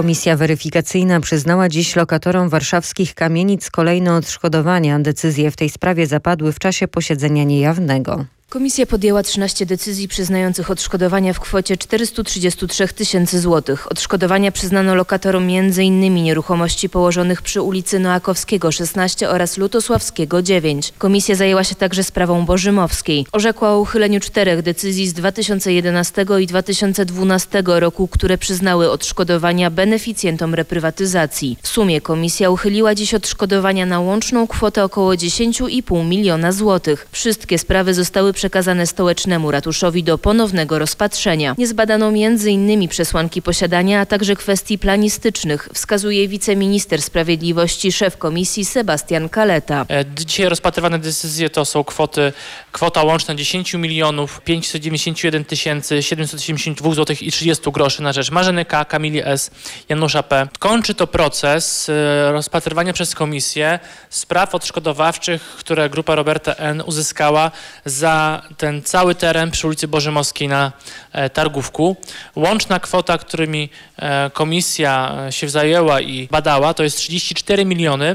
Komisja weryfikacyjna przyznała dziś lokatorom warszawskich kamienic kolejne odszkodowania. Decyzje w tej sprawie zapadły w czasie posiedzenia niejawnego. Komisja podjęła 13 decyzji przyznających odszkodowania w kwocie 433 tysięcy złotych. Odszkodowania przyznano lokatorom m.in. nieruchomości położonych przy ulicy Noakowskiego 16 oraz Lutosławskiego 9. Komisja zajęła się także sprawą Bożymowskiej. Orzekła o uchyleniu 4 decyzji z 2011 i 2012 roku, które przyznały odszkodowania beneficjentom reprywatyzacji. W sumie komisja uchyliła dziś odszkodowania na łączną kwotę około 10,5 miliona złotych. Wszystkie sprawy zostały przekazane stołecznemu ratuszowi do ponownego rozpatrzenia. Nie zbadano m.in. przesłanki posiadania, a także kwestii planistycznych, wskazuje wiceminister sprawiedliwości, szef komisji Sebastian Kaleta. Dzisiaj rozpatrywane decyzje to są kwota łączna 10 milionów 591 772 zł i 30 groszy na rzecz Marzeny K., Kamili S., Janusza P. Kończy to proces rozpatrywania przez komisję spraw odszkodowawczych, które grupa Roberta N. uzyskała za ten cały teren przy ulicy Bożymowskiej na Targówku. Łączna kwota, którymi komisja się zajęła i badała, to jest 34 miliony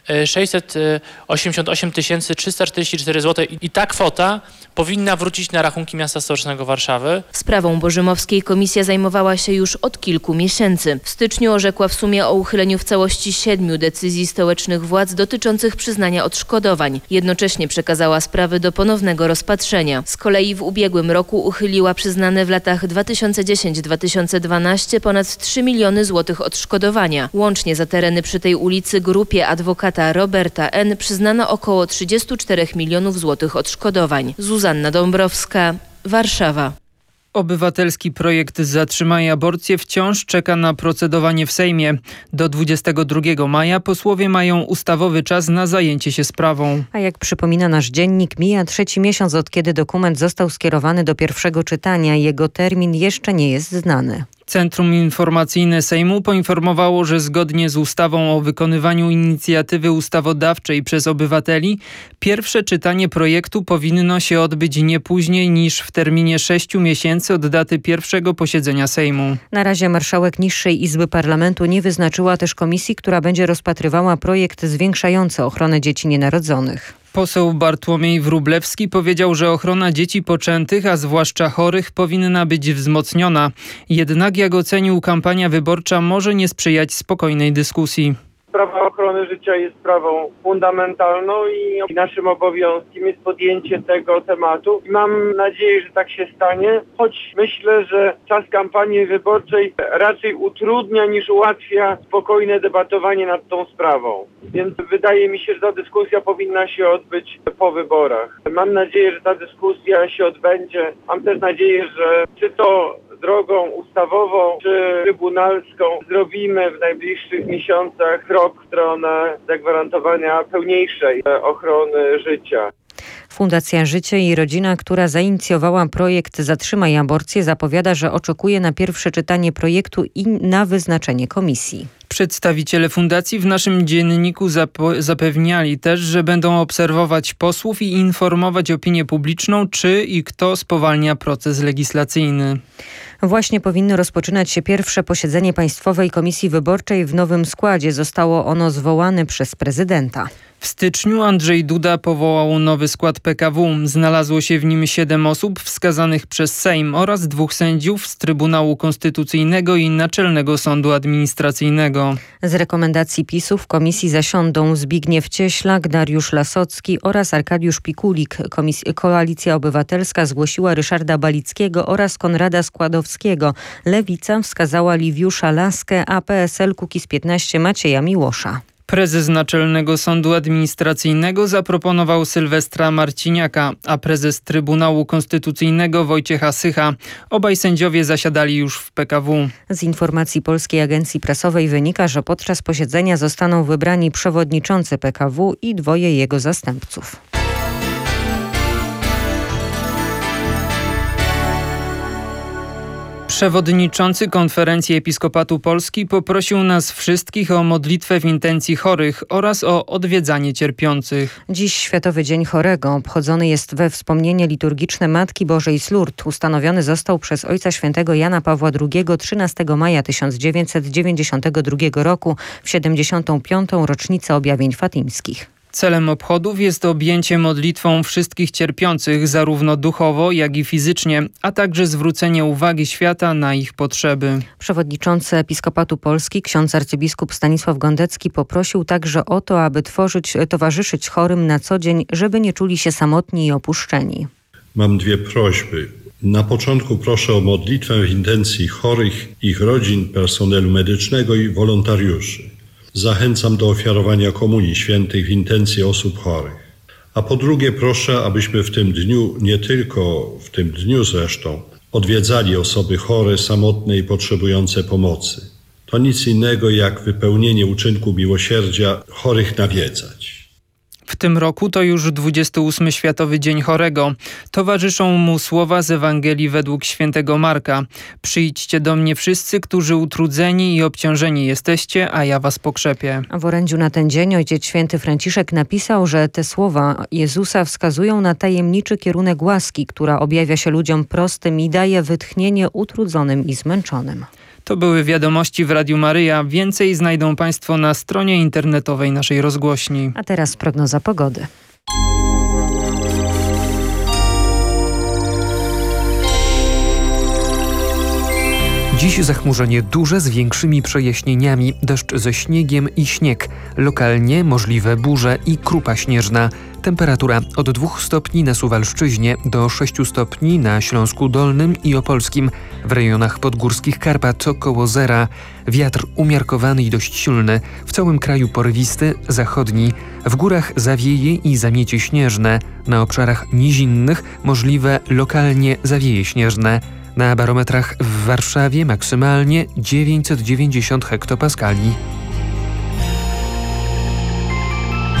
688 344 zł i ta kwota powinna wrócić na rachunki miasta stołecznego Warszawy. Sprawą Bożymowskiej komisja zajmowała się już od kilku miesięcy. W styczniu orzekła w sumie o uchyleniu w całości 7 decyzji stołecznych władz dotyczących przyznania odszkodowań. Jednocześnie przekazała sprawy do ponownego rozpatrzenia. Z kolei w ubiegłym roku uchyliła przyznane w latach 2010-2012 ponad 3 miliony złotych odszkodowania. Łącznie za tereny przy tej ulicy grupie adwokata Roberta N. przyznano około 34 milionów złotych odszkodowań. Zuzanna Dąbrowska, Warszawa. Obywatelski projekt Zatrzymaj aborcję wciąż czeka na procedowanie w Sejmie. Do 22 maja posłowie mają ustawowy czas na zajęcie się sprawą. A jak przypomina nasz dziennik, mija 3. miesiąc, od kiedy dokument został skierowany do pierwszego czytania. Jego termin jeszcze nie jest znany. Centrum Informacyjne Sejmu poinformowało, że zgodnie z ustawą o wykonywaniu inicjatywy ustawodawczej przez obywateli, pierwsze czytanie projektu powinno się odbyć nie później niż w terminie 6 miesięcy od daty pierwszego posiedzenia Sejmu. Na razie marszałek niższej Izby Parlamentu nie wyznaczyła też komisji, która będzie rozpatrywała projekt zwiększający ochronę dzieci nienarodzonych. Poseł Bartłomiej Wróblewski powiedział, że ochrona dzieci poczętych, a zwłaszcza chorych, powinna być wzmocniona. Jednak, jak ocenił, kampania wyborcza może nie sprzyjać spokojnej dyskusji. Sprawa ochrony życia jest sprawą fundamentalną i naszym obowiązkiem jest podjęcie tego tematu. Mam nadzieję, że tak się stanie, choć myślę, że czas kampanii wyborczej raczej utrudnia niż ułatwia spokojne debatowanie nad tą sprawą. Więc wydaje mi się, że ta dyskusja powinna się odbyć po wyborach. Mam nadzieję, że ta dyskusja się odbędzie. Mam też nadzieję, że czy to drogą ustawową czy trybunalską zrobimy w najbliższych miesiącach krok w stronę zagwarantowania pełniejszej ochrony życia. Fundacja Życie i Rodzina, która zainicjowała projekt Zatrzymaj aborcję, zapowiada, że oczekuje na pierwsze czytanie projektu i na wyznaczenie komisji. Przedstawiciele fundacji w naszym dzienniku zapewniali też, że będą obserwować posłów i informować opinię publiczną, czy i kto spowalnia proces legislacyjny. Właśnie powinno rozpoczynać się pierwsze posiedzenie Państwowej Komisji Wyborczej w nowym składzie. Zostało ono zwołane przez prezydenta. W styczniu Andrzej Duda powołał nowy skład PKW. Znalazło się w nim 7 osób wskazanych przez Sejm oraz 2 sędziów z Trybunału Konstytucyjnego i Naczelnego Sądu Administracyjnego. Z rekomendacji PiS-u w komisji zasiądą Zbigniew Cieślak, Dariusz Lasocki oraz Arkadiusz Pikulik. Koalicja Obywatelska zgłosiła Ryszarda Balickiego oraz Konrada Składowskiego. Lewica wskazała Liwiusza Laskę, a PSL-Kukiz15 Macieja Miłosza. Prezes Naczelnego Sądu Administracyjnego zaproponował Sylwestra Marciniaka, a prezes Trybunału Konstytucyjnego Wojciecha Sycha. Obaj sędziowie zasiadali już w PKW. Z informacji Polskiej Agencji Prasowej wynika, że podczas posiedzenia zostaną wybrani przewodniczący PKW i 2 jego zastępców. Przewodniczący Konferencji Episkopatu Polski poprosił nas wszystkich o modlitwę w intencji chorych oraz o odwiedzanie cierpiących. Dziś Światowy Dzień Chorego. Obchodzony jest we wspomnienie liturgiczne Matki Bożej z Lourdes. Ustanowiony został przez Ojca Świętego Jana Pawła II 13 maja 1992 roku w 75. rocznicę objawień fatimskich. Celem obchodów jest objęcie modlitwą wszystkich cierpiących, zarówno duchowo, jak i fizycznie, a także zwrócenie uwagi świata na ich potrzeby. Przewodniczący Episkopatu Polski, ksiądz arcybiskup Stanisław Gondecki poprosił także o to, aby towarzyszyć chorym na co dzień, żeby nie czuli się samotni i opuszczeni. Mam dwie prośby. Na początku proszę o modlitwę w intencji chorych, ich rodzin, personelu medycznego i wolontariuszy. Zachęcam do ofiarowania Komunii Świętych w intencji osób chorych. A po drugie proszę, abyśmy w tym dniu, nie tylko w tym dniu zresztą, odwiedzali osoby chore, samotne i potrzebujące pomocy. To nic innego jak wypełnienie uczynku miłosierdzia chorych nawiedzać. W tym roku to już 28. Światowy Dzień Chorego. Towarzyszą mu słowa z Ewangelii według świętego Marka. Przyjdźcie do mnie wszyscy, którzy utrudzeni i obciążeni jesteście, a ja was pokrzepię. W orędziu na ten dzień Ojciec Święty Franciszek napisał, że te słowa Jezusa wskazują na tajemniczy kierunek łaski, która objawia się ludziom prostym i daje wytchnienie utrudzonym i zmęczonym. To były wiadomości w Radiu Maryja. Więcej znajdą Państwo na stronie internetowej naszej rozgłośni. A teraz prognoza pogody. Dziś zachmurzenie duże z większymi przejaśnieniami, deszcz ze śniegiem i śnieg. Lokalnie możliwe burze i krupa śnieżna. Temperatura od 2 stopni na Suwalszczyźnie do 6 stopni na Śląsku Dolnym i Opolskim. W rejonach podgórskich Karpat około zera. Wiatr umiarkowany i dość silny. W całym kraju porywisty, zachodni. W górach zawieje i zamiecie śnieżne. Na obszarach nizinnych możliwe lokalnie zawieje śnieżne. Na barometrach w Warszawie maksymalnie 990 hektopaskali.